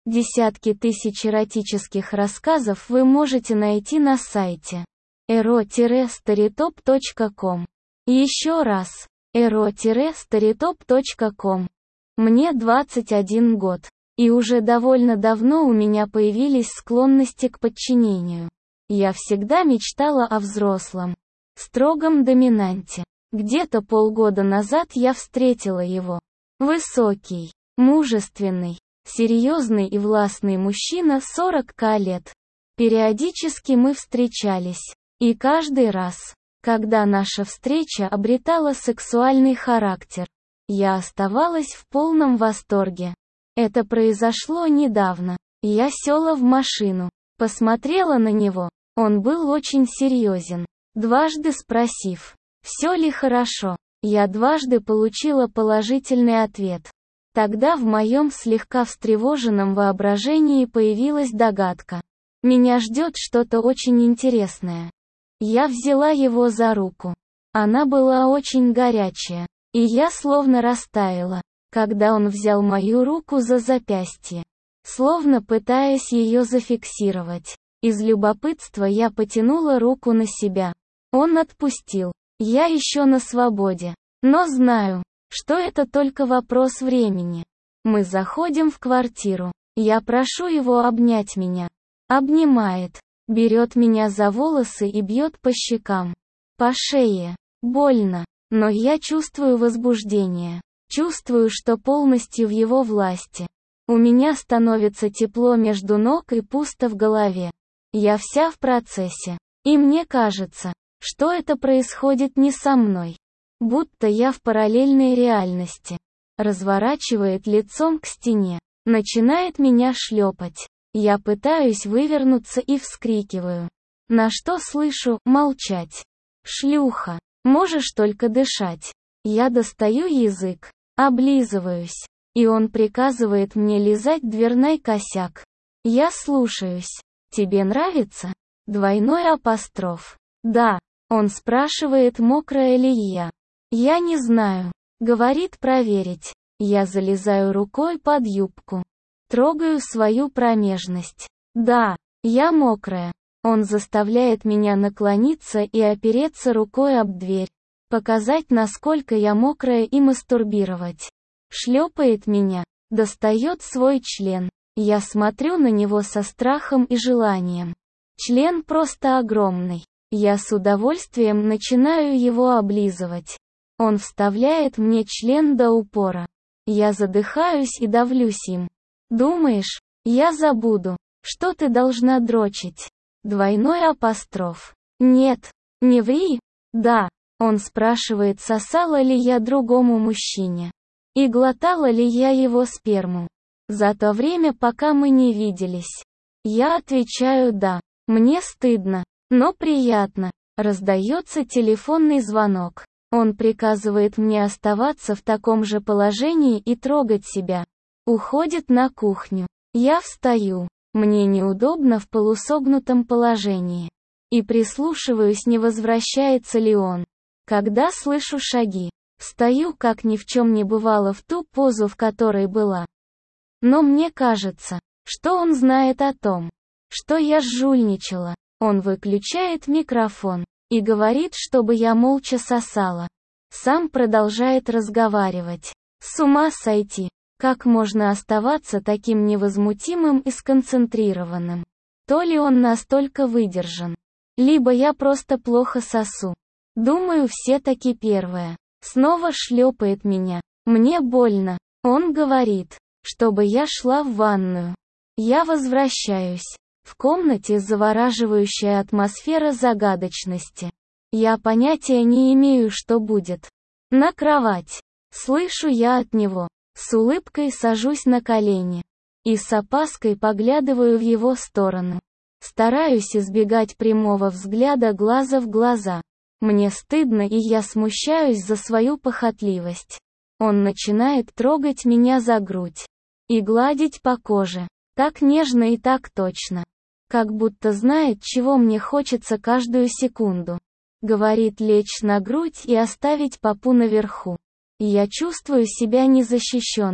Десятки тысяч эротических рассказов вы можете найти на сайте ero-storytop.com. Еще раз, ero-storytop.com. Мне 21 год, и уже довольно давно у меня появились склонности к подчинению. Я всегда мечтала о взрослом, строгом доминанте. Где-то полгода назад я встретила его. Высокий, мужественный, серьезный и властный мужчина 40 лет. Периодически мы встречались, и каждый раз, когда наша встреча обретала сексуальный характер, я оставалась в полном восторге. Это произошло недавно. Я села в машину, посмотрела на него. Он был очень серьезен. Дважды спросив, все ли хорошо, я дважды получила положительный ответ. Тогда в моем слегка встревоженном воображении появилась догадка. Меня ждет что-то очень интересное. Я взяла его за руку. Она была очень горячая, и я словно растаяла, когда он взял мою руку за запястье, словно пытаясь ее зафиксировать. Из любопытства я потянула руку на себя. Он отпустил. Я еще на свободе. Но знаю, что это только вопрос времени. Мы заходим в квартиру. Я прошу его обнять меня. Обнимает. Берет меня за волосы и бьет по щекам. По шее. Больно. Но я чувствую возбуждение. Чувствую, что полностью в его власти. У меня становится тепло между ног и пусто в голове. Я вся в процессе. И мне кажется, что это происходит не со мной. Будто я в параллельной реальности. Разворачивает лицом к стене. Начинает меня шлепать. Я пытаюсь вывернуться и вскрикиваю. На что слышу: молчать. Шлюха. Можешь только дышать. Я достаю язык. Облизываюсь. И он приказывает мне лизать дверной косяк. Я слушаюсь. Тебе нравится? Двойной апостроф. Да. Он спрашивает, мокрая ли я. Я не знаю. Говорит проверить. Я залезаю рукой под юбку. Трогаю свою промежность. Да, я мокрая. Он заставляет меня наклониться и опереться рукой об дверь. Показать, насколько я мокрая, и мастурбировать. Шлепает меня. Достает свой член. Я смотрю на него со страхом и желанием. Член просто огромный. Я с удовольствием начинаю его облизывать. Он вставляет мне член до упора. Я задыхаюсь и давлюсь им. Думаешь, я забуду, что ты должна дрочить? Двойной апостроф. Нет, не ври. Да. Он спрашивает, сосала ли я другому мужчине. И глотала ли я его сперму. За то время, пока мы не виделись. Я отвечаю да. Мне стыдно, но приятно. Раздается телефонный звонок. Он приказывает мне оставаться в таком же положении и трогать себя. Уходит на кухню. Я встаю. Мне неудобно в полусогнутом положении. И прислушиваюсь, не возвращается ли он. Когда слышу шаги, встаю, как ни в чем не бывало, в ту позу, в которой была. Но мне кажется, что он знает о том, что я жульничала. Он выключает микрофон и говорит, чтобы я молча сосала. Сам продолжает разговаривать. С ума сойти. Как можно оставаться таким невозмутимым и сконцентрированным? То ли он настолько выдержан, либо я просто плохо сосу. Думаю, все-таки первое. Снова шлепает меня. Мне больно. Он говорит, чтобы я шла в ванную. Я возвращаюсь. В комнате завораживающая атмосфера загадочности. Я понятия не имею, что будет. На кровать. Слышу я от него. С улыбкой сажусь на колени. И с опаской поглядываю в его сторону. Стараюсь избегать прямого взгляда глаза в глаза. Мне стыдно, и я смущаюсь за свою похотливость. Он начинает трогать меня за грудь. И гладить по коже. Так нежно и так точно. Как будто знает, чего мне хочется каждую секунду. Говорит лечь на грудь и оставить попу наверху. Я чувствую себя незащищенно.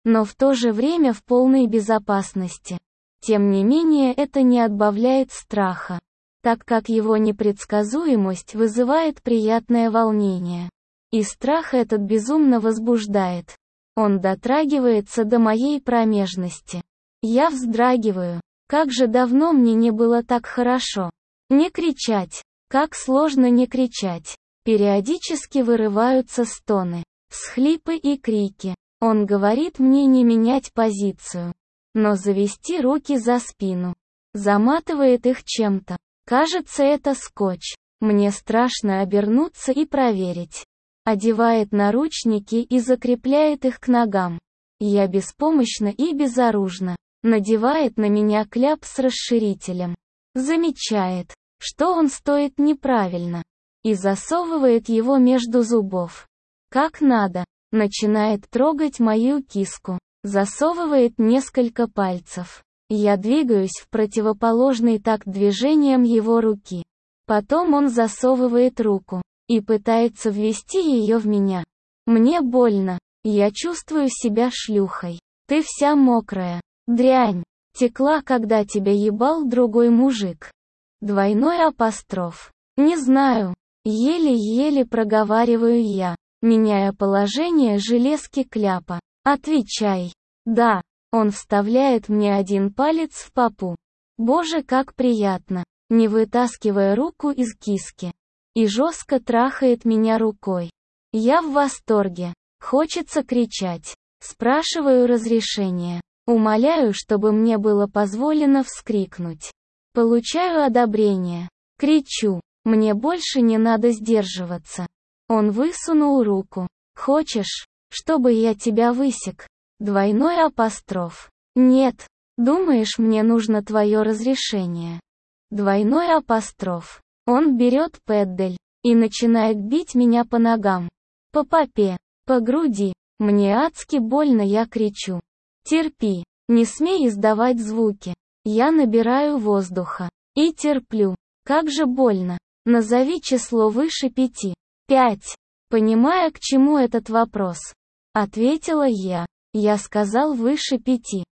но в то же время в полной безопасности. Тем не менее, это не отбавляет страха, так как его непредсказуемость вызывает приятное волнение. И страх этот безумно возбуждает. Он дотрагивается до моей промежности. Я вздрагиваю. Как же давно мне не было так хорошо. Не кричать. Как сложно не кричать. Периодически вырываются стоны, всхлипы и крики. Он говорит мне не менять позицию, но завести руки за спину. Заматывает их чем-то. Кажется, это скотч. Мне страшно обернуться и проверить. Одевает наручники и закрепляет их к ногам. Я беспомощна и безоружна. Надевает на меня кляп с расширителем. Замечает, что он стоит неправильно. И засовывает его между зубов. Как надо. Начинает трогать мою киску. Засовывает несколько пальцев. Я двигаюсь в противоположный такт движением его руки. Потом он засовывает руку и пытается ввести ее в меня. Мне больно. Я чувствую себя шлюхой. Ты вся мокрая. Дрянь. Текла, когда тебя ебал другой мужик. Двойной апостроф. Не знаю. Еле-еле проговариваю я, меняя положение железки кляпа. Отвечай. Да. Он вставляет мне один палец в попу. Боже, как приятно. Не вытаскивая руку из киски. И жестко трахает меня рукой. Я в восторге. Хочется кричать. Спрашиваю разрешения. Умоляю, чтобы мне было позволено вскрикнуть. Получаю одобрение. Кричу. Мне больше не надо сдерживаться. Он высунул руку. Хочешь, чтобы я тебя высек? Двойной апостроф. Нет. Думаешь, мне нужно твое разрешение? Двойной апостроф. Он берет педдель и начинает бить меня по ногам. По попе, по груди. Мне адски больно, я кричу. Терпи. Не смей издавать звуки. Я набираю воздуха. И терплю. Как же больно. Назови число выше 5. 5. Понимая, к чему этот вопрос. Ответила я. Я сказал выше 5.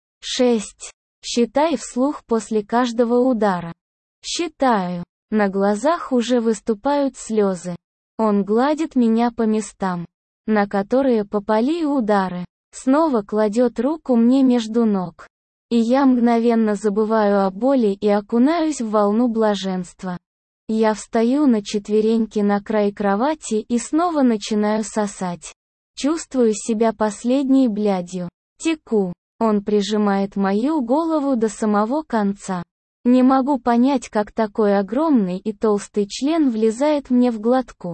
6. Считай вслух после каждого удара. Считаю. На глазах уже выступают слезы. Он гладит меня по местам, на которые попали удары. Снова кладет руку мне между ног. И я мгновенно забываю о боли и окунаюсь в волну блаженства. Я встаю на четвереньки на край кровати и снова начинаю сосать. Чувствую себя последней блядью. Теку. Он прижимает мою голову до самого конца. Не могу понять, как такой огромный и толстый член влезает мне в глотку.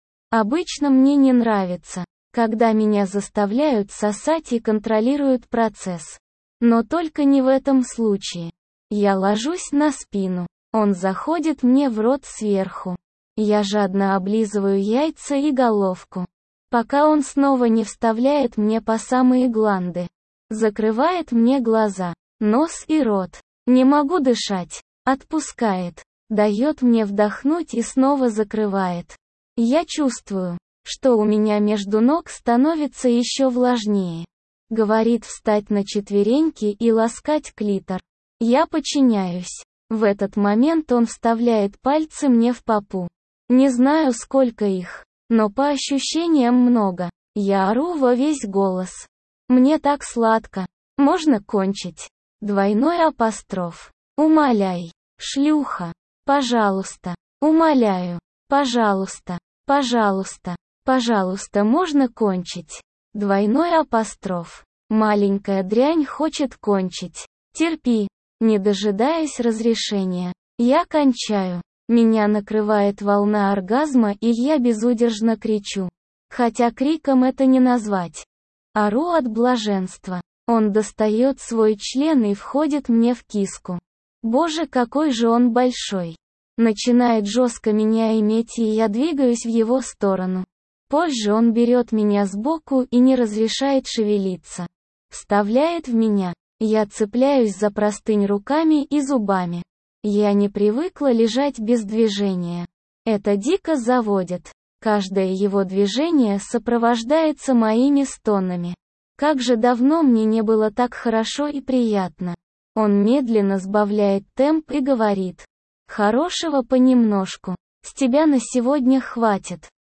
Обычно мне не нравится, когда меня заставляют сосать и контролируют процесс. Но только не в этом случае. Я ложусь на спину. Он заходит мне в рот сверху. Я жадно облизываю яйца и головку, пока он снова не вставляет мне по самые гланды. Закрывает мне глаза, нос и рот. Не могу дышать. Отпускает. Дает мне вдохнуть и снова закрывает. Я чувствую, что у меня между ног становится еще влажнее. Говорит встать на четвереньки и ласкать клитор. Я подчиняюсь. В этот момент он вставляет пальцы мне в попу. Не знаю, сколько их, но по ощущениям много. Я ору во весь голос. Мне так сладко. Можно кончить? Двойной апостроф. Умоляй. Шлюха. Пожалуйста. Умоляю. Пожалуйста. Пожалуйста. Пожалуйста, можно кончить? Двойной апостроф. Маленькая дрянь хочет кончить. Терпи. Не дожидаясь разрешения. Я кончаю. Меня накрывает волна оргазма и я безудержно кричу. Хотя криком это не назвать. Ору от блаженства. Он достает свой член и входит мне в киску. Боже, какой же он большой. Начинает жестко меня иметь, и я двигаюсь в его сторону. Позже он берет меня сбоку и не разрешает шевелиться. Вставляет в меня. Я цепляюсь за простынь руками и зубами. Я не привыкла лежать без движения. Это дико заводит. Каждое его движение сопровождается моими стонами. Как же давно мне не было так хорошо и приятно. Он медленно сбавляет темп и говорит. Хорошего понемножку. С тебя на сегодня хватит.